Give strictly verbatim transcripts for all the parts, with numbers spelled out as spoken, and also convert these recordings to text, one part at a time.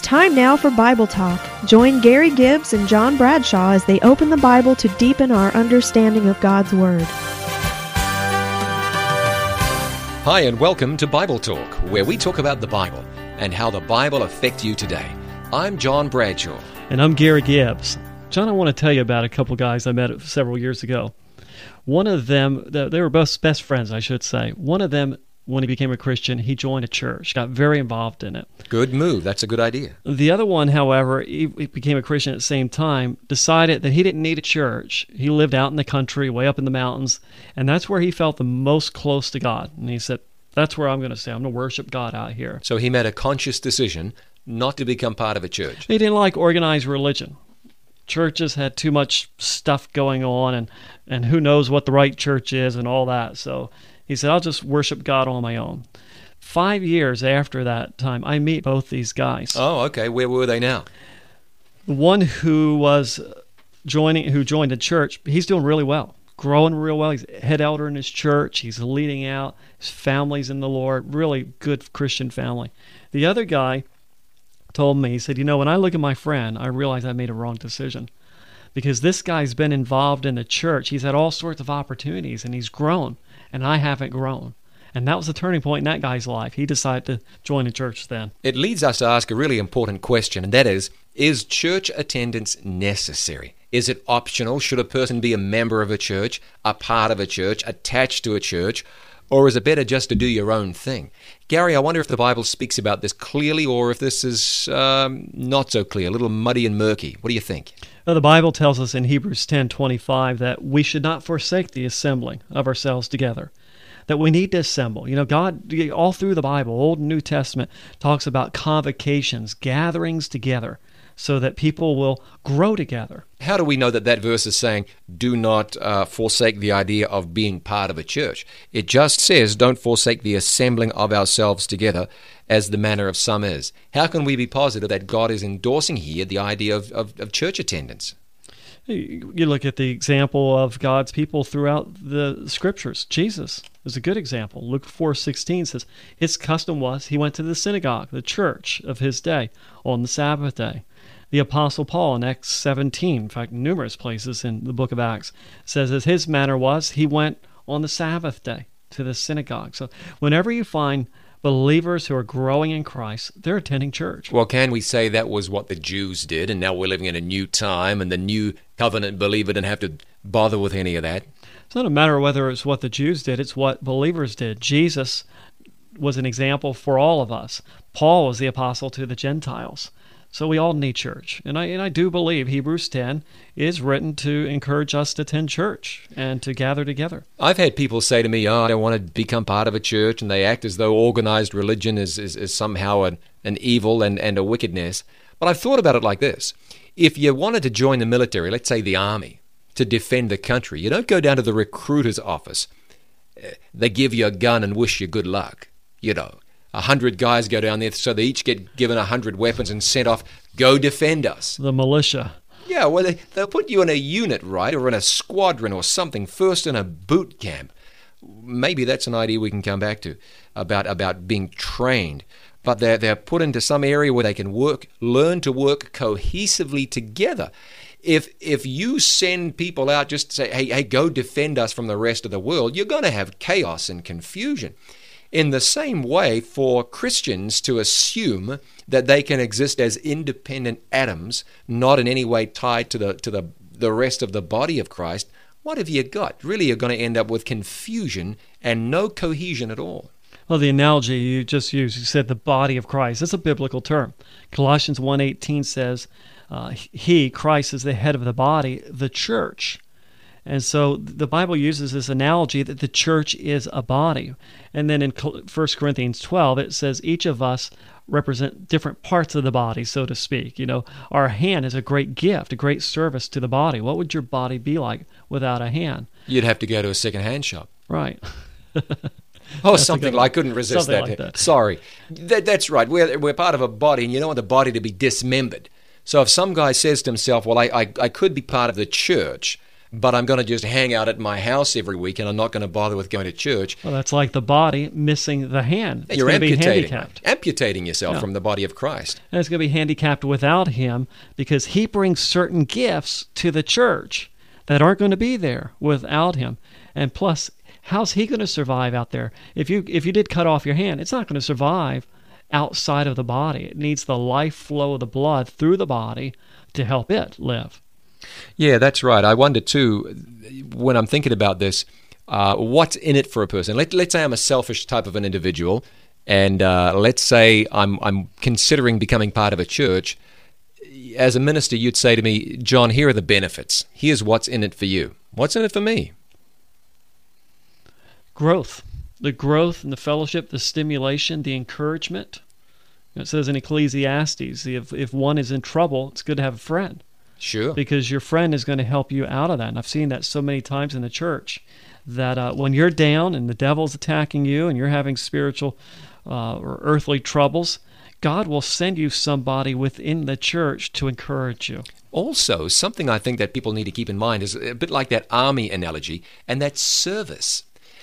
time now for Bible Talk. Join Gary Gibbs and John Bradshaw as they open the Bible to deepen our understanding of God's Word. Hi, and welcome to Bible Talk, where we talk about the Bible and how the Bible affects you today. I'm John Bradshaw. And I'm Gary Gibbs. John, I want to tell you about a couple guys I met several years ago. One of them, they were both best friends, I should say. One of them, when he became a Christian, he joined a church, got very involved in it. Good move. That's a good idea. The other one, however, he became a Christian at the same time, decided that he didn't need a church. He lived out in the country, way up in the mountains, and that's where he felt the most close to God. And he said, that's where I'm going to stay. I'm going to worship God out here. So he made a conscious decision not to become part of a church. He didn't like organized religion. Churches had too much stuff going on, and, and who knows what the right church is and all that. So he said, I'll just worship God on my own. Five years after that time, I meet both these guys. Oh, okay. Where were they now? The one who was joining, who joined the church, he's doing really well, growing real well. He's head elder in his church. He's leading out. His family's in the Lord. Really good Christian family. The other guy told me, he said, you know, when I look at my friend, I realize I made a wrong decision. Because this guy's been involved in the church. He's had all sorts of opportunities, and he's grown, and I haven't grown. And that was the turning point in that guy's life. He decided to join the church then. It leads us to ask a really important question, and that is, is church attendance necessary? Is it optional? Should a person be a member of a church, a part of a church, attached to a church? Or is it better just to do your own thing? Gary, I wonder if the Bible speaks about this clearly, or if this is um, not so clear, a little muddy and murky. What do you think? Well, the Bible tells us in Hebrews ten twenty-five that we should not forsake the assembling of ourselves together, that we need to assemble. You know, God, all through the Bible, Old and New Testament, talks about convocations, gatherings together, so that people will grow together. How do we know that that verse is saying, do not uh, forsake the idea of being part of a church? It just says, don't forsake the assembling of ourselves together, as the manner of some is. How can we be positive that God is endorsing here the idea of, of, of church attendance? You look at the example of God's people throughout the Scriptures. Jesus is a good example. Luke four sixteen says, his custom was he went to the synagogue, the church of his day, on the Sabbath day. The Apostle Paul in Acts seventeen, in fact, numerous places in the book of Acts, says that his manner was he went on the Sabbath day to the synagogue. So whenever you find believers who are growing in Christ, they're attending church. Well, can we say that was what the Jews did, and now we're living in a new time, and the new covenant believer didn't have to bother with any of that? It's not a matter of whether it's what the Jews did, it's what believers did. Jesus was an example for all of us. Paul was the apostle to the Gentiles. So we all need church. And I and I do believe Hebrews ten is written to encourage us to attend church and to gather together. I've had people say to me, oh, I don't want to become part of a church, and they act as though organized religion is, is, is somehow an, an evil and, and a wickedness. But I've thought about it like this. If you wanted to join the military, let's say the army, to defend the country, you don't go down to the recruiter's office. They give you a gun and wish you good luck, you know. A hundred guys go down there, so they each get given a hundred weapons and sent off, go defend us. The militia. Yeah, well, they, they'll put you in a unit, right, or in a squadron or something, first in a boot camp. Maybe that's an idea we can come back to, about, about being trained. But they're, they're put into some area where they can work, learn to work cohesively together. If if you send people out just to say, hey, hey, go defend us from the rest of the world, you're going to have chaos and confusion. In the same way, for Christians to assume that they can exist as independent atoms, not in any way tied to the to the, the rest of the body of Christ, what have you got? Really, you're going to end up with confusion and no cohesion at all. Well, the analogy you just used, you said the body of Christ. It's a biblical term. Colossians one eighteen says, uh, he, Christ, is the head of the body, the church. And so the Bible uses this analogy that the church is a body. And then in First Corinthians twelve, it says each of us represent different parts of the body, so to speak. You know, our hand is a great gift, a great service to the body. What would your body be like without a hand? You'd have to go to a second-hand shop. Right. Oh, that's something like, I couldn't resist that. Like that. Sorry. That, that's right. We're, we're part of a body, and you don't want the body to be dismembered. So if some guy says to himself, well, I, I, I could be part of the church, but I'm going to just hang out at my house every week and I'm not going to bother with going to church. Well, that's like the body missing the hand. It's You're going to be amputating, handicapped. amputating yourself Yeah. from the body of Christ. And it's going to be handicapped without him because he brings certain gifts to the church that aren't going to be there without him. And plus, how's he going to survive out there? If you if you did cut off your hand, it's not going to survive outside of the body. It needs the life flow of the blood through the body to help it live. Yeah, that's right. I wonder too, when I'm thinking about this, uh, what's in it for a person? Let, let's say I'm a selfish type of an individual, and uh, let's say I'm I'm considering becoming part of a church. As a minister, you'd say to me, John, here are the benefits. Here's what's in it for you. What's in it for me? Growth. The growth and the fellowship, the stimulation, the encouragement. It says in Ecclesiastes, if, if one is in trouble, it's good to have a friend. Sure. Because your friend is going to help you out of that. And I've seen that so many times in the church, that uh, when you're down and the devil's attacking you and you're having spiritual uh, or earthly troubles, God will send you somebody within the church to encourage you. Also, something I think that people need to keep in mind is a bit like that army analogy, and that's service.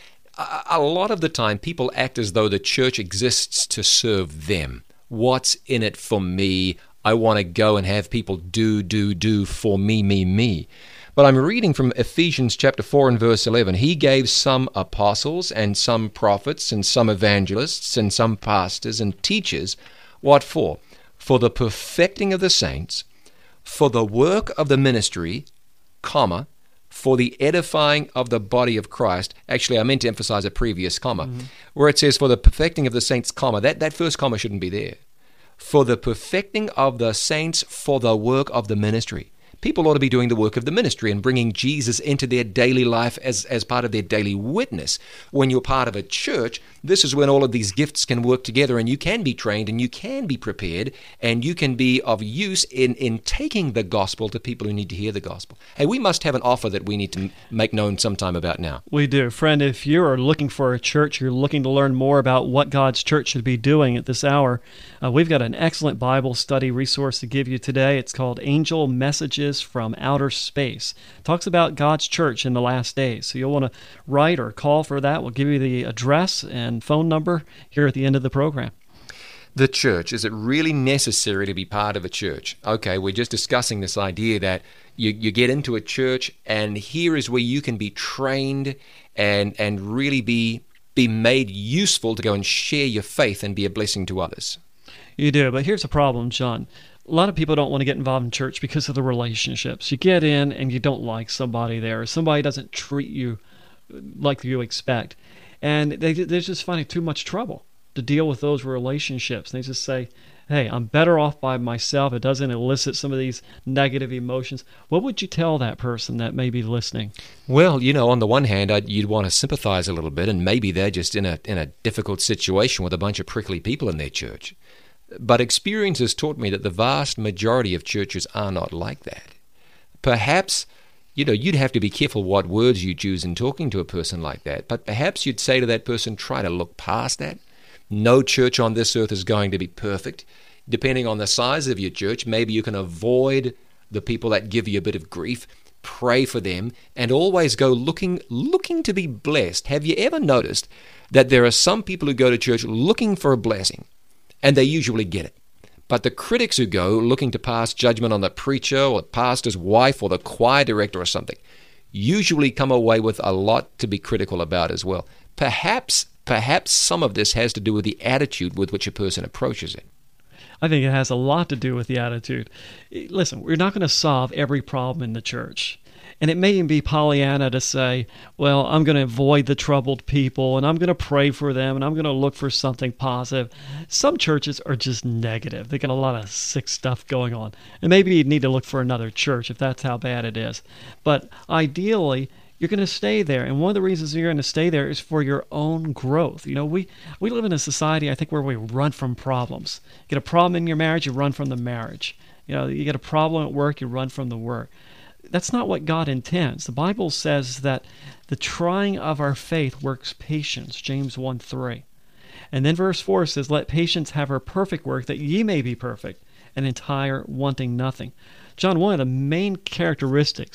A, a lot of the time, people act as though the church exists to serve them. What's in it for me? I want to go and have people do, do, do for me, me, me. But I'm reading from Ephesians chapter four and verse eleven. He gave some apostles and some prophets and some evangelists and some pastors and teachers. What for? For the perfecting of the saints, for the work of the ministry, comma, for the edifying of the body of Christ. Actually, I meant to emphasize a previous comma, mm-hmm. where it says for the perfecting of the saints, comma. That, that first comma shouldn't be there. For the perfecting of the saints, for the work of the ministry. People ought to be doing the work of the ministry and bringing Jesus into their daily life as, as part of their daily witness. When you're part of a church, this is when all of these gifts can work together and you can be trained and you can be prepared and you can be of use in, in taking the gospel to people who need to hear the gospel. Hey, we must have an offer that we need to make known sometime about now. We do. Friend, if you are looking for a church, you're looking to learn more about what God's church should be doing at this hour, uh, we've got an excellent Bible study resource to give you today. It's called Angel Messages from Outer Space. It talks about God's church in the last days. So you'll want to write or call for that. We'll give you the address and phone number here at the end of the program. The church, is it really necessary to be part of a church? Okay, we're just discussing this idea that you, you get into a church and here is where you can be trained and and really be be made useful to go and share your faith and be a blessing to others. You do, but here's the problem, John. A lot of people don't want to get involved in church because of the relationships. You get in and you don't like somebody there. Somebody doesn't treat you like you expect. And they, they're just finding too much trouble to deal with those relationships. And they just say, hey, I'm better off by myself. It doesn't elicit some of these negative emotions. What would you tell that person that may be listening? Well, you know, on the one hand, I'd, you'd want to sympathize a little bit, and maybe they're just in a in a difficult situation with a bunch of prickly people in their church. But experience has taught me that the vast majority of churches are not like that. Perhaps, you know, you'd have to be careful what words you choose in talking to a person like that, but perhaps you'd say to that person, try to look past that. No church on this earth is going to be perfect. Depending on the size of your church, maybe you can avoid the people that give you a bit of grief, pray for them, and always go looking looking to be blessed. Have you ever noticed that there are some people who go to church looking for a blessing, and they usually get it? But the critics who go looking to pass judgment on the preacher or the pastor's wife or the choir director or something usually come away with a lot to be critical about as well. Perhaps, perhaps some of this has to do with the attitude with which a person approaches it. I think it has a lot to do with the attitude. Listen, we're not going to solve every problem in the church. And it may even be Pollyanna to say, well, I'm going to avoid the troubled people, and I'm going to pray for them, and I'm going to look for something positive. Some churches are just negative. They got a lot of sick stuff going on. And maybe you need to look for another church if that's how bad it is. But ideally, you're going to stay there. And one of the reasons you're going to stay there is for your own growth. You know, we, we live in a society, I think, where we run from problems. You get a problem in your marriage, you run from the marriage. You know, you get a problem at work, you run from the work. That's not what God intends. The Bible says that the trying of our faith works patience, James one three. And then verse four says, let patience have her perfect work, that ye may be perfect and entire, wanting nothing. John, one of the main characteristics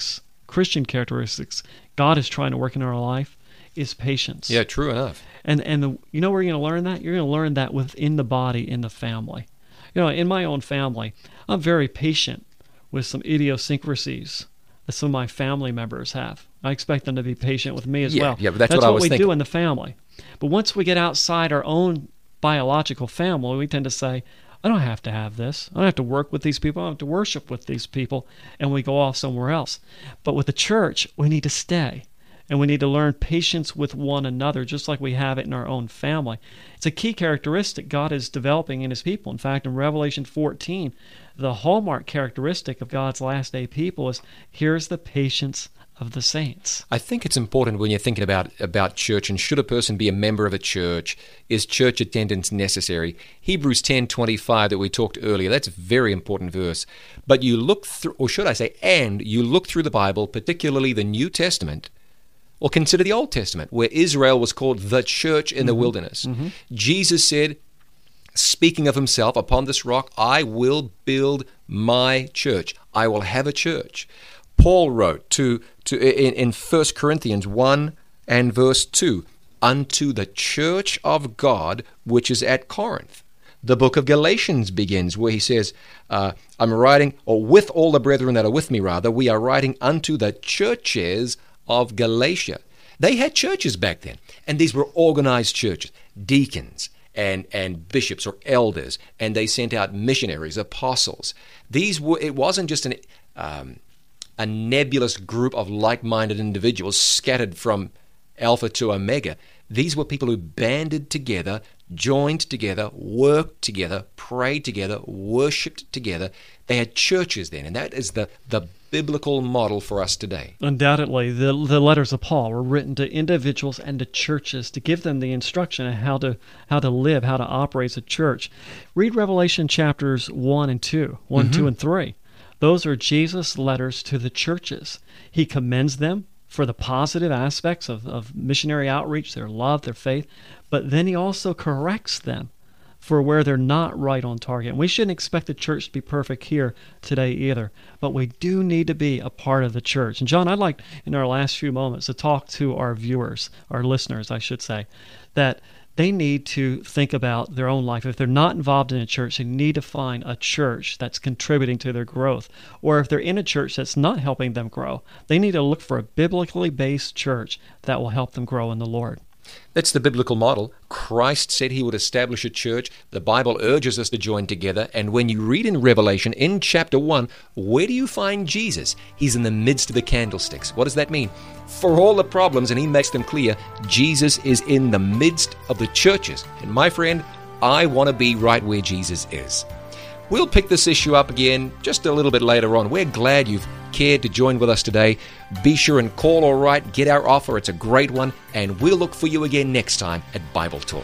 Christian characteristics God is trying to work in our life is patience. Yeah, true enough. And and the, you know where you're going to learn that? You're going to learn that within the body, in the family. You know, in my own family, I'm very patient with some idiosyncrasies that some of my family members have. I expect them to be patient with me as yeah, well. Yeah, but that's, that's what, what I was we thinking. do in the family. But once we get outside our own biological family, we tend to say, I don't have to have this. I don't have to work with these people. I don't have to worship with these people. And we go off somewhere else. But with the church, we need to stay. And we need to learn patience with one another, just like we have it in our own family. It's a key characteristic God is developing in His people. In fact, in Revelation fourteen, the hallmark characteristic of God's last day people is, here's the patience of the saints. I think it's important when you're thinking about, about church, and should a person be a member of a church? Is church attendance necessary? Hebrews ten twenty-five that we talked earlier, that's a very important verse. But you look through, or should I say, and you look through the Bible, particularly the New Testament, or consider the Old Testament, where Israel was called the church in the mm-hmm. wilderness. Mm-hmm. Jesus said, speaking of Himself, upon this rock I will build my church. I will have a church. Paul wrote to, to in, in First Corinthians one and verse two, unto the church of God which is at Corinth. The book of Galatians begins where he says, uh, I'm writing, or with all the brethren that are with me rather, we are writing unto the churches of Galatia. They had churches back then, and these were organized churches, deacons and, and bishops or elders, and they sent out missionaries, apostles. These were, it wasn't just an um, a nebulous group of like-minded individuals scattered from Alpha to Omega. These were people who banded together, joined together, worked together, prayed together, worshipped together. They had churches then, and that is the, the biblical model for us today. Undoubtedly, the the letters of Paul were written to individuals and to churches to give them the instruction on how to how to live, how to operate as a church. Read Revelation chapters one and two, one, mm-hmm. two, and three. Those are Jesus' letters to the churches. He commends them for the positive aspects of, of missionary outreach, their love, their faith, but then he also corrects them for where they're not right on target. And we shouldn't expect the church to be perfect here today either, but we do need to be a part of the church. And John, I'd like in our last few moments to talk to our viewers, our listeners, I should say, that they need to think about their own life. If they're not involved in a church, they need to find a church that's contributing to their growth. Or if they're in a church that's not helping them grow, they need to look for a biblically based church that will help them grow in the Lord. That's the biblical model. Christ said He would establish a church. The Bible urges us to join together. And when you read in Revelation, in chapter one, where do you find Jesus? He's in the midst of the candlesticks. What does that mean? For all the problems, and He makes them clear, Jesus is in the midst of the churches. And my friend, I want to be right where Jesus is. We'll pick this issue up again just a little bit later on. We're glad you've cared to join with us today. Be sure and call or write, get our offer. It's a great one, and we'll look for you again next time at Bible Talk.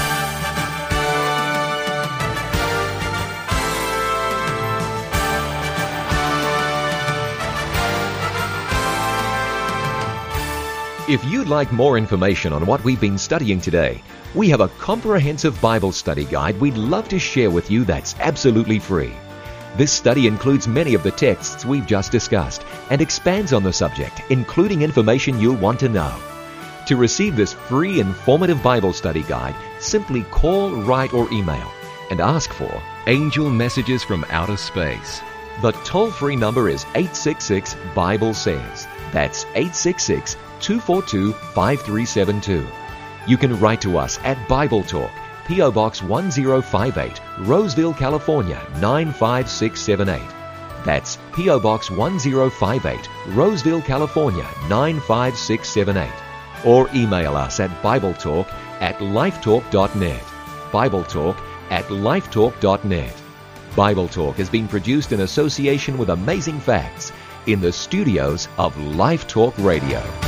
If you'd like more information on what we've been studying today, we have a comprehensive Bible study guide we'd love to share with you that's absolutely free. This study includes many of the texts we've just discussed and expands on the subject, including information you'll want to know. To receive this free, informative Bible study guide, simply call, write, or email and ask for Angel Messages from Outer Space. The toll-free number is eight six six, Bible says. That's eight six six, two four two, five three seven two. You can write to us at Bible Talk, P O Box one zero five eight, Roseville, California nine five six seven eight. That's P O Box one zero five eight, Roseville, California nine five six seven eight. Or email us at BibleTalk at lifetalk dot net. BibleTalk at lifetalk dot net. Bible Talk has been produced in association with Amazing Facts in the studios of Life Talk Radio.